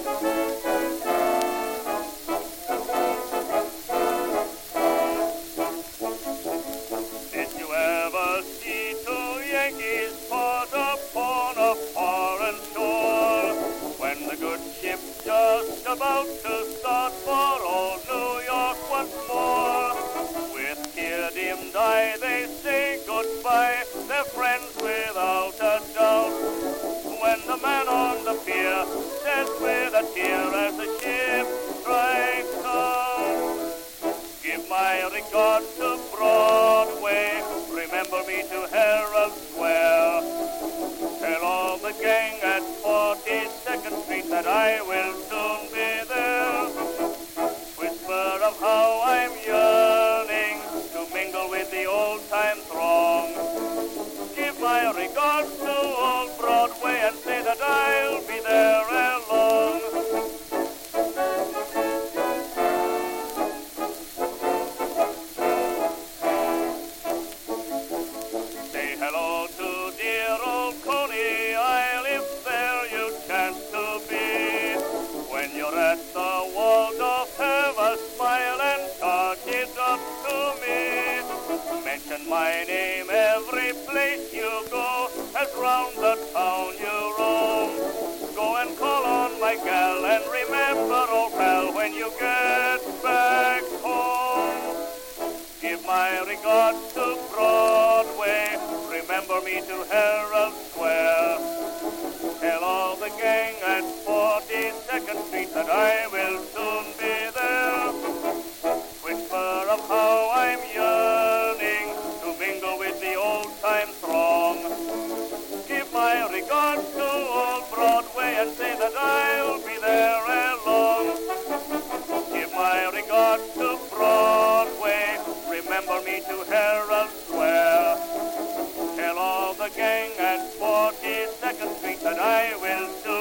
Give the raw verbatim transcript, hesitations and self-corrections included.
Did you ever see two Yankees part upon a foreign shore, when the good ship just about to start for old New York once more? With tear-dimmed eye they say goodbye, they're friends without a doubt. When the man on the pier says with a tear as the ship strikes out, give my regard to Broadway, remember me to Herald Square. Tell all the gang at forty-second Street that I will soon be there. Whisper of how I'm yearning to mingle with the old-time throng. Give my regards to old Broadway and say that I'll be there ere long. Say hello to dear old Coney Isle if there you chance to be. When you're at the Waldorf, have a smile and talk it up to me. Mention my name every place you go, as round the town you roam. Go and call on my gal and remember, old pal, when you get back home. Give my regards to Broadway, remember me to Herald Square. Tell all the gang at forty-second Street that I will soon be there. Whisper of how I'm yearning to mingle with the old-time throng. Give my regards to old Broadway and say that I'll be there ere long. Give my regards to Broadway, remember me to Herald Square. Tell all the gang at forty-second Street that I will soon